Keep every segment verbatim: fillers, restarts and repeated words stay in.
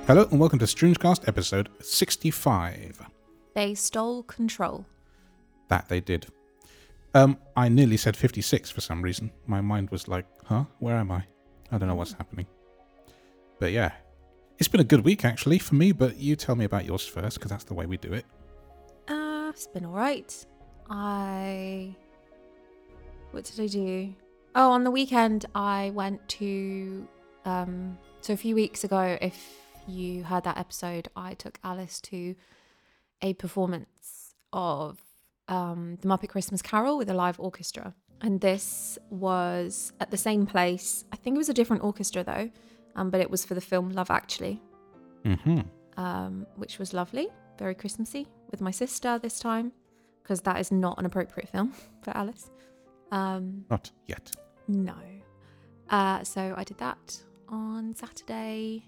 Hello and welcome to Stringecast episode sixty-five. They stole control. That they did. Um, I nearly said fifty-six for some reason. My mind was like, huh? Where am I? I don't know what's happening. But yeah, it's been a good week actually for me, but you tell me about yours first because that's the way we do it. Uh, it's been alright. I... What did I do? Oh, on the weekend I went to... Um, so a few weeks ago, if you heard that episode, I took Alice to a performance of um, the Muppet Christmas Carol with a live orchestra. And this was at the same place. I think it was a different orchestra though, um, but it was for the film Love Actually, Mm-hmm. um, which was lovely, very Christmassy, with my sister this time, because that is not an appropriate film for Alice. Um, Not yet. no. Uh, so I did that on Saturday.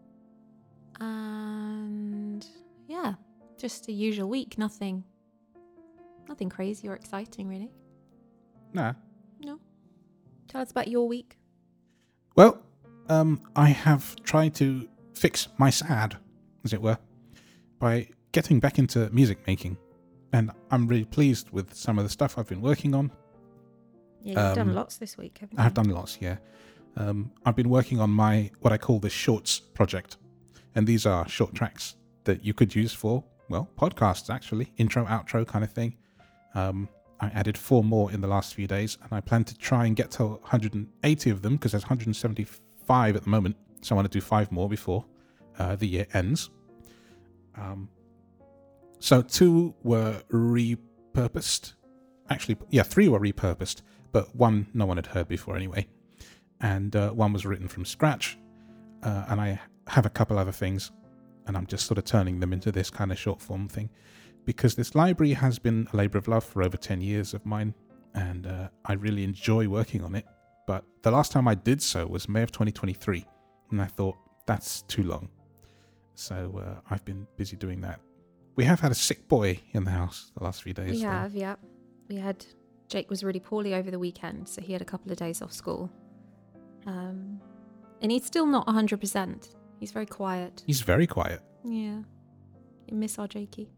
And yeah, just a usual week. Nothing, nothing crazy or exciting, really. Nah. No. Tell us about your week. Well, um, I have tried to fix my sad, as it were, by getting back into music making. And I'm really pleased with some of the stuff I've been working on. Yeah, you've Um, done lots this week, haven't you? I have done lots, yeah. Um, I've been working on my, what I call the Shorts project. And these are short tracks that you could use for, well, podcasts actually, intro, outro kind of thing. Um, I added four more in the last few days, and I plan to try and get to one hundred eighty of them because there's one hundred seventy-five at the moment. So I want to do five more before uh, the year ends. Um, so two were repurposed. Actually, yeah, three were repurposed, but one no one had heard before anyway. And uh, one was written from scratch. Uh, and I have a couple other things, and I'm just sort of turning them into this kind of short form thing. Because this library has been a labour of love for over ten years of mine, and uh, I really enjoy working on it. But the last time I did so was May of twenty twenty-three, and I thought, that's too long. So uh, I've been busy doing that. We have had a sick boy in the house the last few days. We though. have, yeah. We had... Jake was really poorly over the weekend, so he had a couple of days off school. Um, and he's still not one hundred percent. He's very quiet. He's very quiet. Yeah. You miss our Jakey.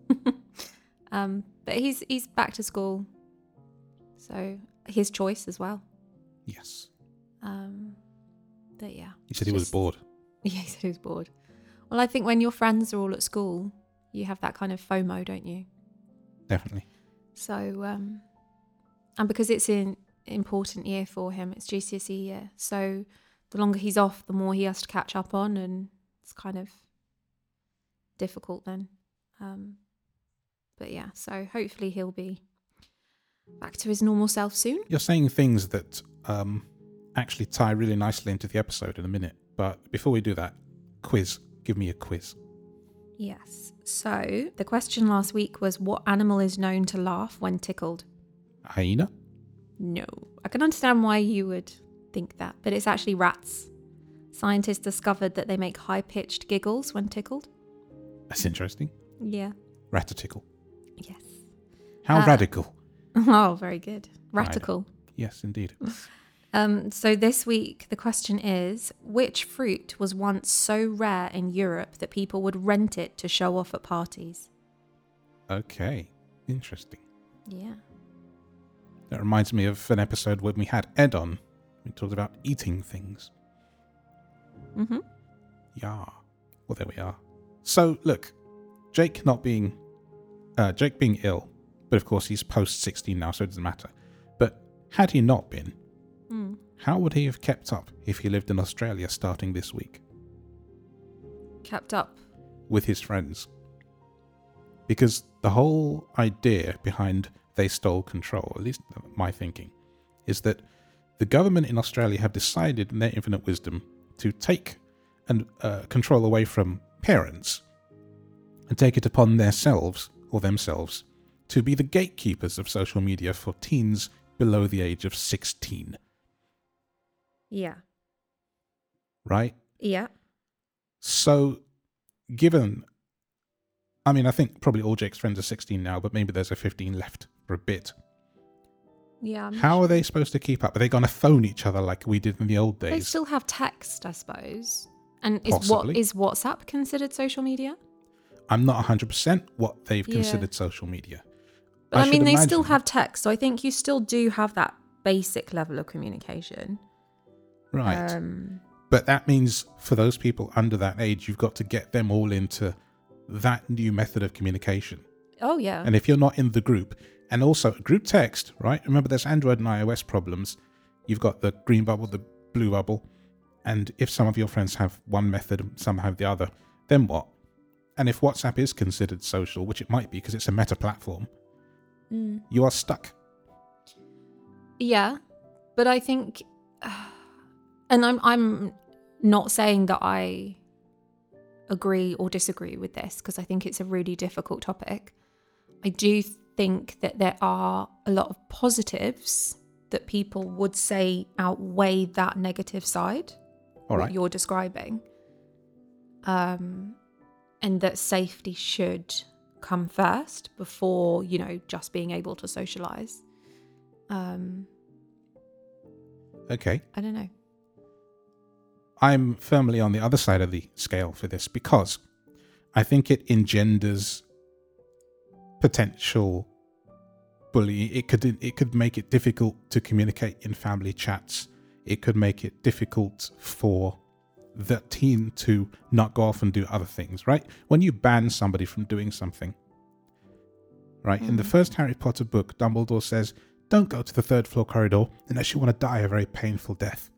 um, but he's he's back to school. So his choice as well. Yes. Um, but yeah. He said he was Just- bored. Yeah, he said he was bored. Well, I think when your friends are all at school, you have that kind of FOMO, don't you? Definitely. So, um, and because it's an important year for him, it's G C S E year. So the longer he's off, the more he has to catch up on, and it's kind of difficult then. Um, but yeah, so hopefully he'll be back to his normal self soon. You're saying things that um, actually tie really nicely into the episode in a minute. But before we do that, quiz. Give me a quiz. Yes. So the question last week was, what animal is known to laugh when tickled? A hyena? No. I can understand why you would think that, but it's actually rats. Scientists discovered that they make high-pitched giggles when tickled. That's interesting. Yeah. Ratatickle. Yes. How Uh, radical. Oh, very good. Ratical. Yes, indeed. Um, so this week, the question is, which fruit was once so rare in Europe that people would rent it to show off at parties? Okay. Interesting. Yeah. That reminds me of an episode when we had Ed on. We talked about eating things. Mm-hmm. Yeah. Well, there we are. So, look. Jake not being... Uh, Jake being ill. But of course, he's post sixteen now, so it doesn't matter. But had he not been, Mm. how would he have kept up if he lived in Australia starting this week? Kept up. With his friends. Because the whole idea behind They Stole Control, at least my thinking, is that the government in Australia have decided in their infinite wisdom to take and uh, control away from parents and take it upon themselves or themselves to be the gatekeepers of social media for teens below the age of sixteen. Yeah. Right? Yeah. So, given... I mean, I think probably all Jake's friends are sixteen now, but maybe there's a fifteen left for a bit. Yeah. I'm not How sure. are they supposed to keep up? Are they going to phone each other like we did in the old They days? still have text, I suppose. And is Possibly. what is WhatsApp considered social media? I'm not one hundred percent what they've Yeah. considered social media. But I, should mean, they still imagine- have text, so I think you still do have that basic level of communication. Right. Um, But that means for those people under that age, you've got to get them all into that new method of communication. oh yeah. And if you're not in the group, and also group text, right? Remember, there's Android and iOS problems. You've got the green bubble, the blue bubble. And if some of your friends have one method and some have the other, then what? And if WhatsApp is considered social, which it might be because it's a meta platform, Mm. you are stuck. Yeah, but I think, and I'm I'm not saying that I agree or disagree with this because I think it's a really difficult topic. I do think that there are a lot of positives that people would say outweigh that negative side, All what right. you're describing, um, and that safety should come first before, you know, just being able to socialize. Um, Okay. I don't know. I'm firmly on the other side of the scale for this because I think it engenders potential bullying. It could it could make it difficult to communicate in family chats. It could make it difficult for the teen to not go off and do other things, right? When you ban somebody from doing something, right? In the Mm. first Harry Potter book, Dumbledore says, don't go to the third floor corridor unless you want to die a very painful death.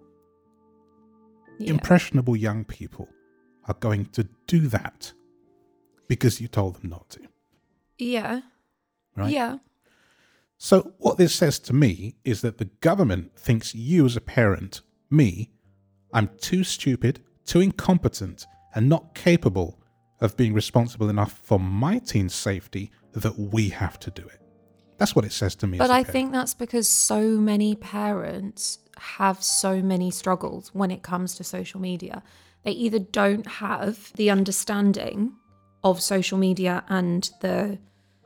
Yeah. Impressionable young people are going to do that because you told them not to, Yeah. right? Yeah. So what this says to me is that the government thinks you as a parent, me, I'm too stupid, too incompetent, and not capable of being responsible enough for my teen's safety that we have to do it. That's what it says to me. But as a I parent. think that's because so many parents have so many struggles when it comes to social media. They either don't have the understanding of social media and the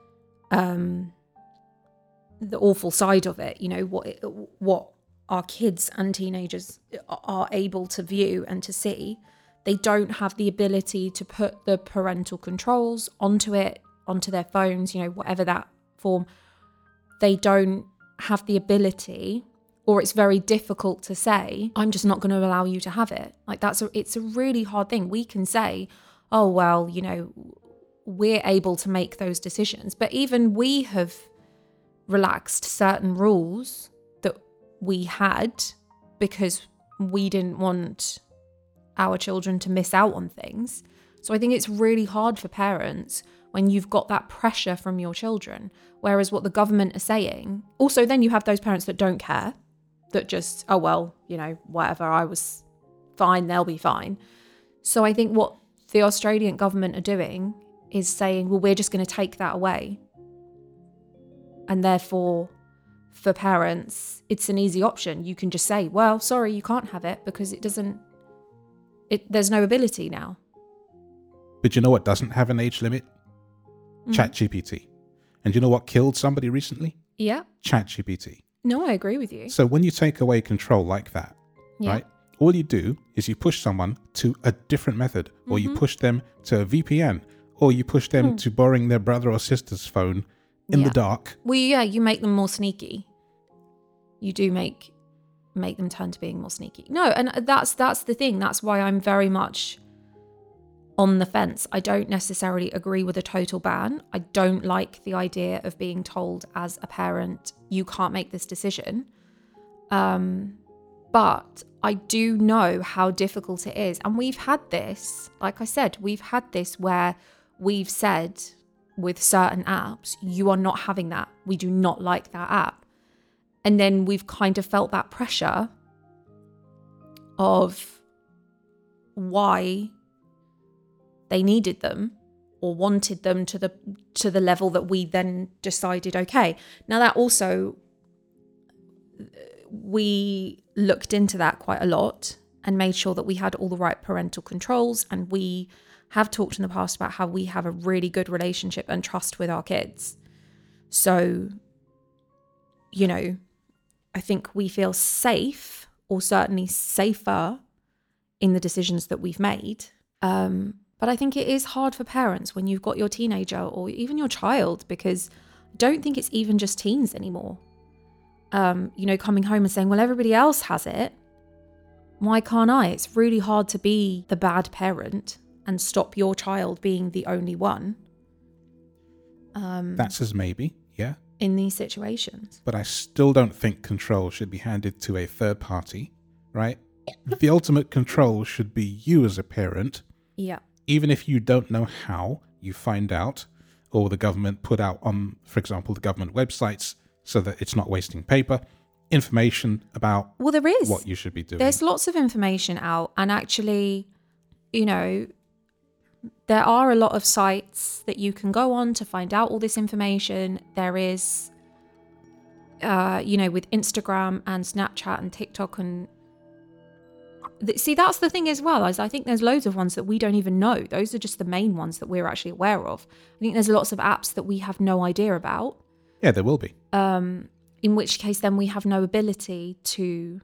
um the awful side of it, you know, what it, what our kids and teenagers are able to view and to see. They don't have the ability to put the parental controls onto it, onto their phones, you know, whatever that form. They don't have the ability, or it's very difficult to say, I'm just not going to allow you to have it. Like that's a, it's a really hard thing. We can say, oh, well, you know, we're able to make those decisions. But even we have relaxed certain rules that we had because we didn't want our children to miss out on things. So I think it's really hard for parents when you've got that pressure from your children. Whereas what the government are saying, also then you have those parents that don't care, that just, oh, well, you know, whatever, I was fine, they'll be fine. So I think what the Australian government are doing is saying, well, we're just going to take that away. And therefore, for parents, it's an easy option. You can just say, well, sorry, you can't have it because it doesn't, it, there's no ability now. But you know what doesn't have an age limit? Mhm. ChatGPT. And you know what killed somebody recently? Yeah. ChatGPT. No, I agree with you. So when you take away control like that, Yeah. right? All you do is you push someone to a different method, or you Mhm. push them to a V P N, or you push them Hmm. to borrowing their brother or sister's phone in Yeah. the dark. Well, yeah, you make them more sneaky. You do make make them turn to being more sneaky. No, and that's that's the thing. That's why I'm very much on the fence. I don't necessarily agree with a total ban. I don't like the idea of being told as a parent, you can't make this decision. Um, but I do know how difficult it is. And we've had this, like I said, we've had this where we've said with certain apps, you are not having that. We do not like that app. And then we've kind of felt that pressure of why they needed them or wanted them to the to the level that we then decided, okay. Now that also, we looked into that quite a lot and made sure that we had all the right parental controls, and we have talked in the past about how we have a really good relationship and trust with our kids. So, you know, I think we feel safe, or certainly safer, in the decisions that we've made. Um, but I think it is hard for parents when you've got your teenager or even your child, because I don't think it's even just teens anymore. Um, you know, coming home and saying, well, everybody else has it. Why can't I? It's really hard to be the bad parent and stop your child being the only one. Um, That's as maybe, yeah. in these situations. But I still don't think control should be handed to a third party, right? The ultimate control should be you as a parent. Yeah. Even if you don't know how, you find out, or the government put out on, for example, the government websites, so that it's not wasting paper, information about Well, there is. what you should be doing. There's lots of information out, and actually, you know, there are a lot of sites that you can go on to find out all this information. There is, uh, you know, with Instagram and Snapchat and TikTok and th- see, that's the thing as well, is I think there's loads of ones that we don't even know. Those are just the main ones that we're actually aware of. I think there's lots of apps that we have no idea about. Yeah, there will be. Um, in which case then we have no ability to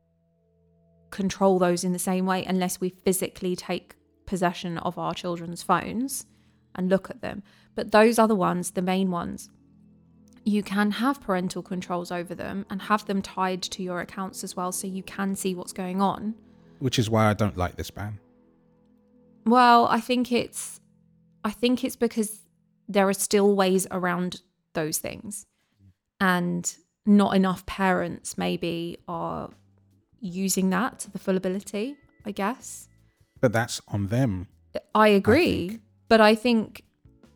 control those in the same way unless we physically take possession of our children's phones and look at them. But those other ones, the main ones, you can have parental controls over them and have them tied to your accounts as well, so you can see what's going on. Which is why I don't like this ban. Well, I think it's I think it's because there are still ways around those things, and not enough parents maybe are using that to the full ability, I guess. But that's on them. I agree, I think. but I think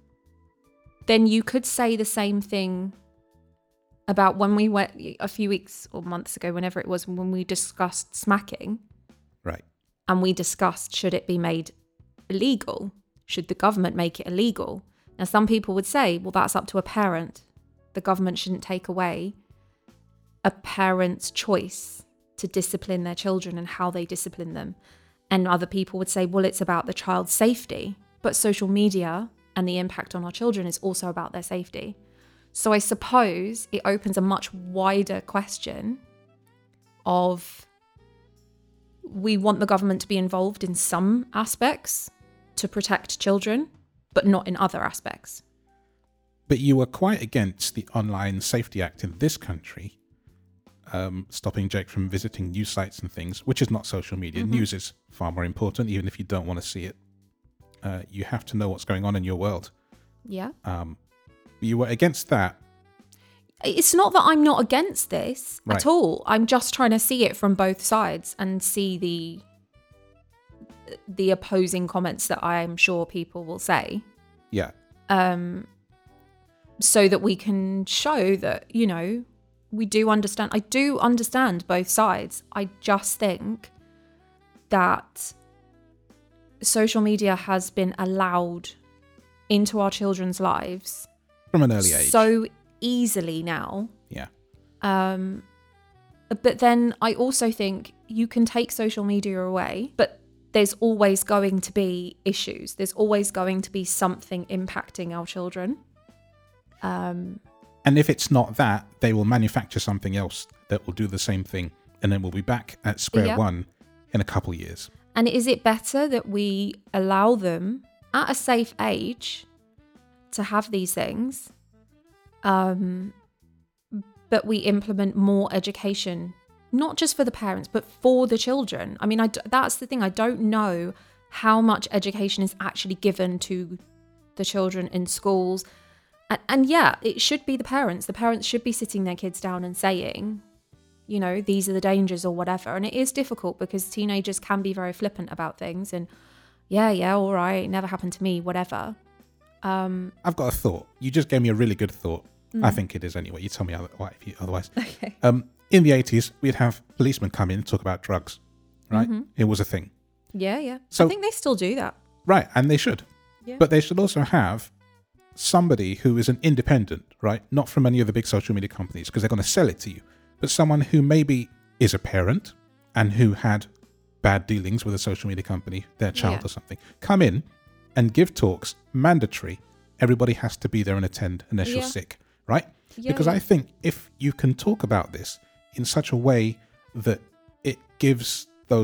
then you could say the same thing about when we went a few weeks or months ago, whenever it was, when we discussed smacking. Right. And we discussed, should it be made illegal? Should the government make it illegal? Now, some people would say, well, that's up to a parent. The government shouldn't take away a parent's choice to discipline their children and how they discipline them. And other people would say, well, it's about the child's safety. But social media and the impact on our children is also about their safety. So I suppose it opens a much wider question of, we want the government to be involved in some aspects to protect children, but not in other aspects. But you were quite against the Online Safety Act in this country, um, stopping Jake from visiting news sites and things, which is not social media. Mm-hmm. News is far more important, even if you don't want to see it. Uh, you have to know what's going on in your world. Yeah. Um, you were against that. It's not that I'm not against this Right. at all. I'm just trying to see it from both sides and see the the opposing comments that I'm sure people will say. Yeah. Um, so that we can show that, you know, we do understand. I do understand both sides. I just think that social media has been allowed into our children's lives From an early age. so easily now. Yeah. Um, but then I also think you can take social media away, but there's always going to be issues. There's always going to be something impacting our children. Um, And if it's not that, they will manufacture something else that will do the same thing. And then we'll be back at square Yeah. one in a couple of years. and is it better that we allow them at a safe age to have these things, um, but we implement more education, not just for the parents, but for the children? I mean, I d- that's the thing. I don't know how much education is actually given to the children in schools. And, and yeah, it should be the parents. The parents should be sitting their kids down and saying, you know, these are the dangers or whatever. And it is difficult because teenagers can be very flippant about things and, yeah, yeah, all right, never happened to me, whatever. Um, I've got a thought. You just gave me a really good thought. Mm. I think it is anyway. You tell me other- why if you, otherwise. okay. Um, in the eighties, we'd have policemen come in and talk about drugs, right? Mhm. It was a thing. Yeah, yeah. So- I think they still do that. Right, and they should. Yeah. But they should also have somebody who is an independent, right? Not from any of the big social media companies, because they're going to sell it to you. But someone who maybe is a parent and who had bad dealings with a social media company, their child Yeah. or something, come in and give talks, mandatory. Everybody has to be there and attend unless you're Yeah. sick, right? Yeah, because yeah. I think if you can talk about this in such a way that it gives those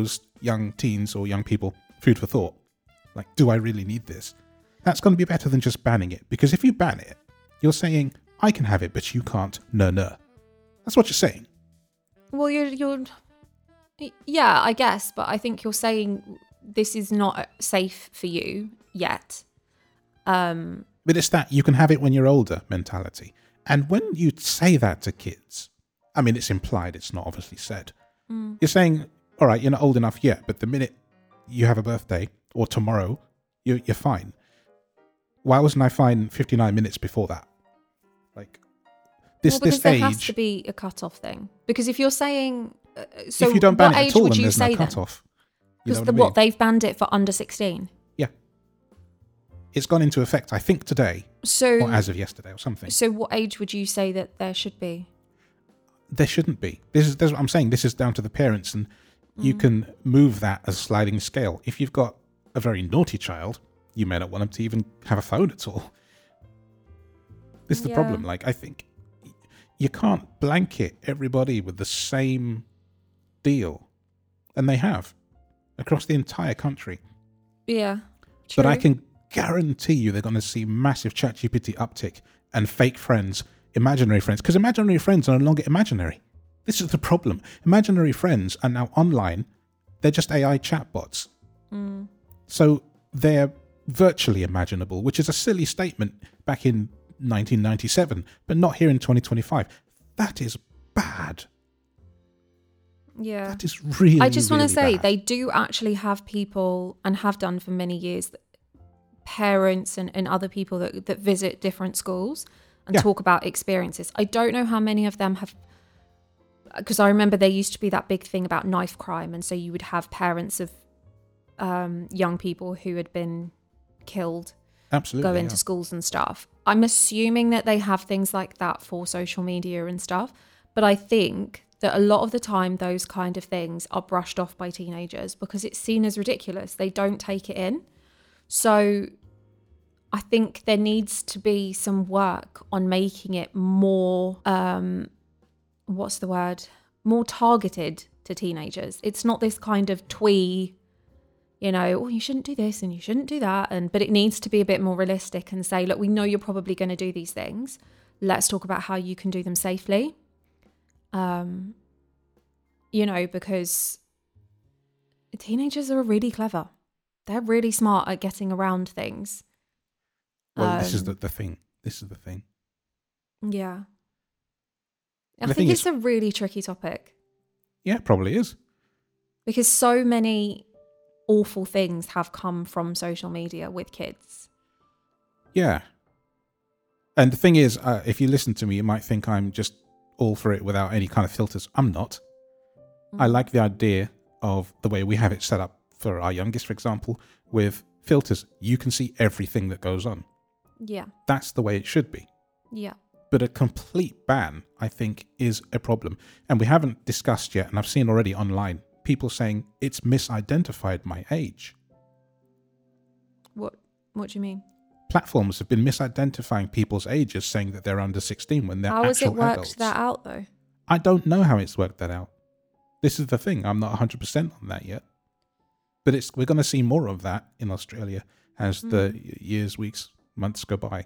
young teens or young people food for thought. Like, do I really need this? That's going to be better than just banning it. Because if you ban it, you're saying, I can have it, but you can't. No, no. That's what you're saying. Well, you're, you're, yeah, I guess. But I think you're saying this is not safe for you yet. Um, but it's that you can have it when you're older mentality. And when you say that to kids, I mean, it's implied, it's not obviously said. mm. You're saying, all right, you're not old enough yet, but the minute you have a birthday or tomorrow, you're, you're fine. Why wasn't I fine fifty-nine minutes before that? Like, this, well, because this there age... has to be a cut-off thing. Because if you're saying... Uh, so if you don't ban what it age at all, would then you there's say no then? cut-off. Because You know the what, I mean? what, they've banned it for under sixteen? Yeah. It's gone into effect, I think, today. So, or as of yesterday or something. So what age would you say that there should be? There shouldn't be. This is, this is what I'm saying. This is down to the parents, and mm. you can move that as a sliding scale. If you've got a very naughty child, you may not want them to even have a phone at all. This is the yeah. problem. Like, I think you can't blanket everybody with the same deal. And they have. Across the entire country. Yeah. True. But I can guarantee you they're going to see massive ChatGPT uptick and fake friends, imaginary friends. Because imaginary friends are no longer imaginary. This is the problem. Imaginary friends are now online. They're just A I chatbots. Mm. So they're virtually imaginable, which is a silly statement back in nineteen ninety-seven, but not here in twenty twenty-five. That is bad. Yeah. That is really, I just really want to say bad. they do actually have people, and have done for many years, parents and, and other people that, that visit different schools and Yeah. talk about experiences. I don't know how many of them have, because I remember there used to be that big thing about knife crime, and so you would have parents of um, young people who had been killed Absolutely, go into yeah. schools and stuff. I'm assuming that they have things like that for social media and stuff, but I think that a lot of the time those kind of things are brushed off by teenagers because it's seen as ridiculous. They don't take it in. So I think there needs to be some work on making it more, um, what's the word? More targeted to teenagers. It's not this kind of twee, you know, oh, you shouldn't do this and you shouldn't do that. And but it needs to be a bit more realistic and say, look, we know you're probably going to do these things. Let's talk about how you can do them safely. Um, you know, because teenagers are really clever. They're really smart at getting around things. Well, um, this is the, the thing. This is the thing. Yeah. I And the think thing it's is- a really tricky topic Yeah, it probably is. because so many awful things have come from social media with kids. Yeah. And the thing is, uh, if you listen to me, you might think I'm just all for it without any kind of filters. I'm not. I like the idea of the way we have it set up for our youngest, for example, with filters. You can see everything that goes on. Yeah. That's the way it should be. Yeah. But a complete ban, I think, is a problem. And we haven't discussed yet, and I've seen already online, people saying it's misidentified my age. What What do you mean? Platforms have been misidentifying people's ages, saying that they're under sixteen when they're How has actual it worked adults. that out though? I don't know how it's worked that out. This is the thing. I'm not one hundred percent on that yet. But it's we're going to see more of that in Australia as the years, weeks, months go by.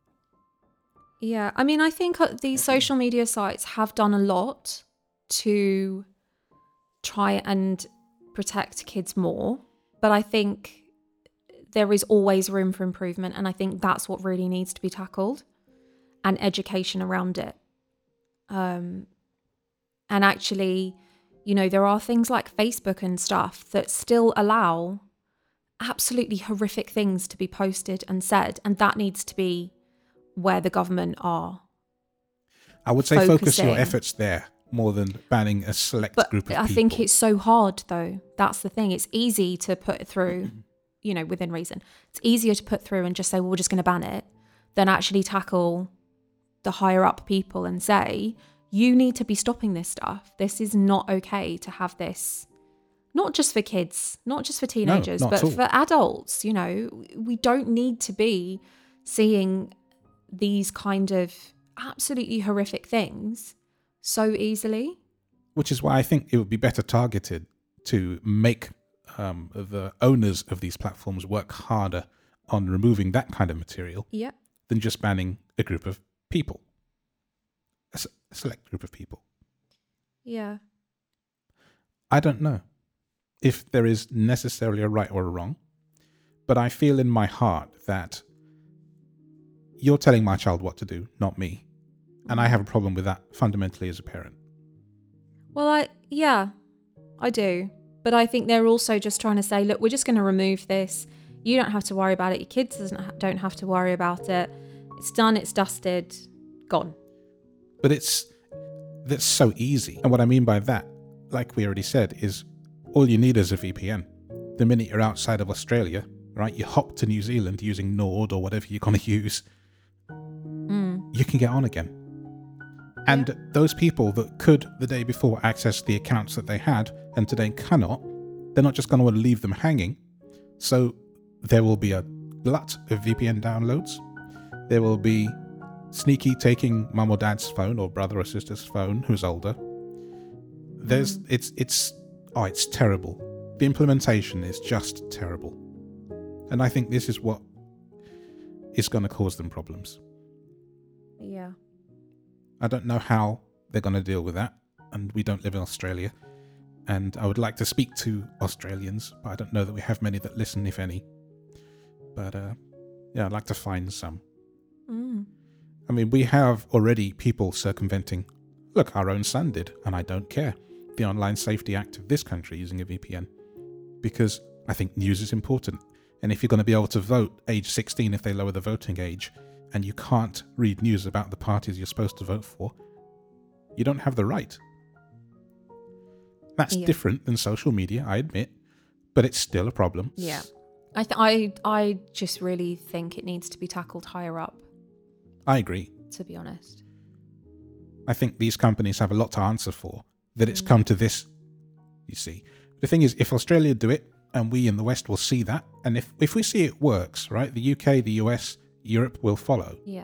Yeah, I mean, I think uh, these social media sites have done a lot to try and protect kids more, but I think there is always room for improvement, and I think that's what really needs to be tackled, and education around it. Um, and actually, you know, there are things like Facebook and stuff that still allow absolutely horrific things to be posted and said, and that needs to be where the government are. I would say focus your focusing. efforts there more than banning a select But group of I people. think it's so hard, though. That's the thing. It's easy to put through, you know, within reason. It's easier to put through and just say, well, we're just going to ban it, than actually tackle the higher up people and say, you need to be stopping this stuff. This is not okay to have this, not just for kids, not just for teenagers, not but at all. for adults. You know, we don't need to be seeing these kind of absolutely horrific things so easily. Which is why I think it would be better targeted to make um, the owners of these platforms work harder on removing that kind of material Yeah. than just banning a group of people, a, s- a select group of people. Yeah. I don't know if there is necessarily a right or a wrong, but I feel in my heart that you're telling my child what to do, not me. And I have a problem with that fundamentally as a parent. Well, I, yeah, I do. But I think they're also just trying to say, look, we're just going to remove this. You don't have to worry about it. Your kids doesn't ha- don't have to worry about it. It's done. It's dusted. Gone. But it's, that's so easy. And what I mean by that, like we already said, is all you need is a V P N. The minute you're outside of Australia, right, you hop to New Zealand using Nord or whatever you're going to use, Mm. you can get on again. And Yeah. those people that could the day before access the accounts that they had and today cannot, they're not just going to want to leave them hanging. So there will be a glut of V P N downloads. There will be sneaky taking mum or dad's phone or brother or sister's phone who's older. There's Mm. it's it's oh it's terrible. The implementation is just terrible. And I think this is what is going to cause them problems. Yeah. I don't know how they're going to deal with that, and we don't live in Australia. And I would like to speak to Australians, but I don't know that we have many that listen, if any. But uh, yeah, I'd like to find some. Mm. I mean, we have already people circumventing. Look, our own son did, and I don't care. The Online Safety Act of this country using a V P N, because I think news is important. And if you're going to be able to vote age sixteen if they lower the voting age, and you can't read news about the parties you're supposed to vote for, you don't have the right. That's Yeah. different than social media, I admit, but it's still a problem. Yeah. I, th- I, I just really think it needs to be tackled higher up, I agree. to be honest. I think these companies have a lot to answer for, that it's Mm. come to this, you see. The thing is, if Australia do it, and we in the West will see that, and if, if we see it works, right, the U K, the U S, Europe will follow. Yeah.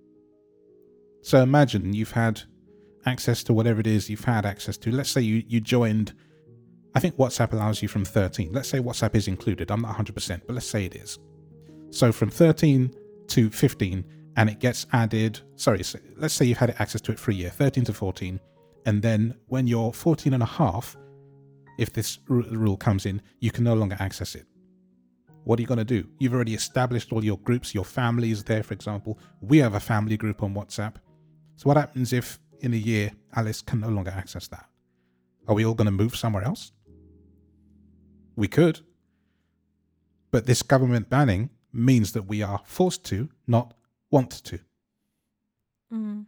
So imagine you've had access to whatever it is you've had access to. Let's say you, you joined, I think WhatsApp allows you from thirteen. Let's say WhatsApp is included. I'm not one hundred percent, but let's say it is. So from thirteen to fifteen, and it gets added, sorry, so let's say you've had access to it for a year, thirteen to fourteen, and then when you're fourteen and a half, if this r- rule comes in, you can no longer access it. What are you going to do? You've already established all your groups, your family is there, for example. We have a family group on WhatsApp. So what happens if in a year Alice can no longer access that? Are we all going to move somewhere else? We could. But this government banning means that we are forced to, not want to. Mm.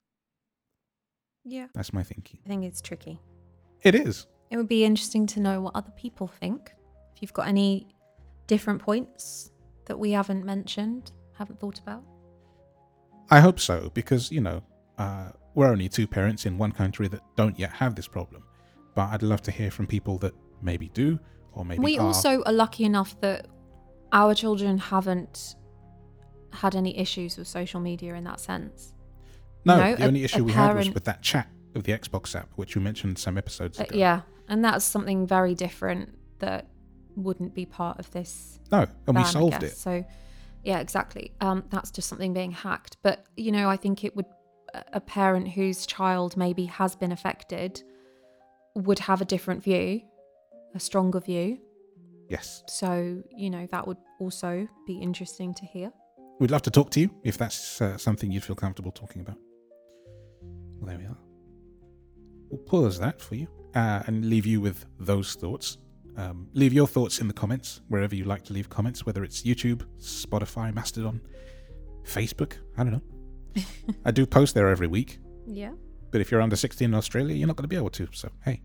Yeah. That's my thinking. I think it's tricky. It is. It would be interesting to know what other people think. If you've got any different points that we haven't mentioned, haven't thought about. I hope so, because, you know, uh, we're only two parents in one country that don't yet have this problem. But I'd love to hear from people that maybe do, or maybe We are. also are lucky enough that our children haven't had any issues with social media in that sense. No, you know, the a- only issue a we had was parent- with that chat of the Xbox app, which we mentioned some episodes Uh, ago. yeah, and that's something very different that wouldn't be part of this No, and ban, we I solved guess. it. So, yeah, exactly. Um, that's just something being hacked. But, you know, I think it would, a- a parent whose child maybe has been affected would have a different view, a stronger view. Yes. So, you know, that would also be interesting to hear. We'd love to talk to you if that's uh, something you'd feel comfortable talking about. Well, there we are. We'll pause that for you uh, and leave you with those thoughts. Um, leave your thoughts in the comments, wherever you like to leave comments, whether it's YouTube, Spotify, Mastodon, Facebook, I don't know. I do post there every week, Yeah. but if you're under sixteen in Australia, you're not going to be able to, so hey.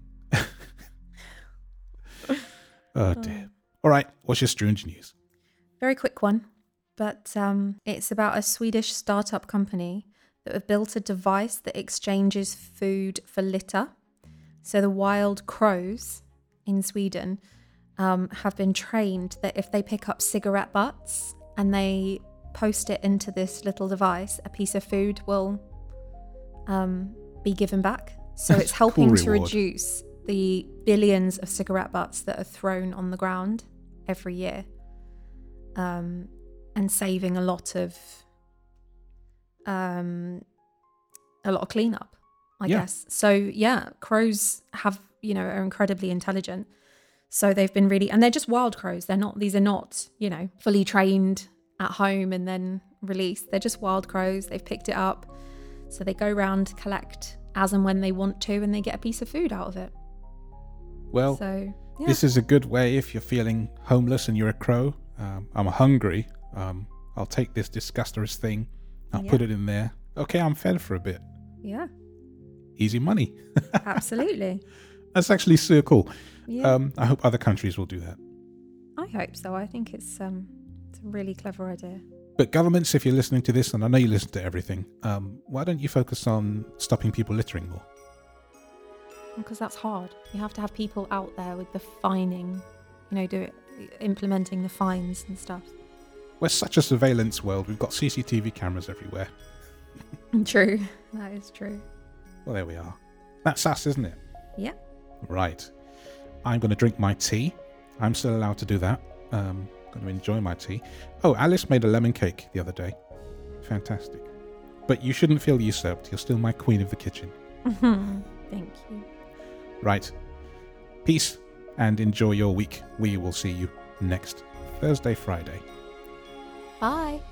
Oh dear. All right, what's your strange news? Very quick one, but um, it's about a Swedish startup company that have built a device that exchanges food for litter. So the wild crows in Sweden um, have been trained that if they pick up cigarette butts and they post it into this little device, a piece of food will um, be given back. So That's it's a cool helping to reward. reduce the billions of cigarette butts that are thrown on the ground every year, um, and saving a lot of um, a lot of cleanup, I Yeah. guess. So yeah, crows have, you know, are incredibly intelligent. So they've been really, and they're just wild crows. They're not, these are not, you know, fully trained at home and then released. They're just wild crows. They've picked it up. So they go around, collect as and when they want to, and they get a piece of food out of it. Well, So yeah. this is a good way if you're feeling homeless and you're a crow. Um, I'm hungry. Um, I'll take this disgusterous thing. I'll Yeah. put it in there. Okay, I'm fed for a bit. Yeah, Easy money. absolutely. That's actually so cool. Yeah, Um, I hope other countries will do that. I hope so. I think it's um, it's a really clever idea. But governments, if you're listening to this, and I know you listen to everything, um, why don't you focus on stopping people littering more? Because that's hard. You have to have people out there with the fining, you know, do it, implementing the fines and stuff. We're such a surveillance world. We've got C C T V cameras everywhere. True, that is true. Well, there we are. That's us, isn't it? Yeah. Right. I'm going to drink my tea. I'm still allowed to do that. Um, going to enjoy my tea. Oh, Alice made a lemon cake the other day. Fantastic. But you shouldn't feel usurped. You're still my queen of the kitchen. Thank you. Right. Peace and enjoy your week. We will see you next Thursday, Friday. Bye.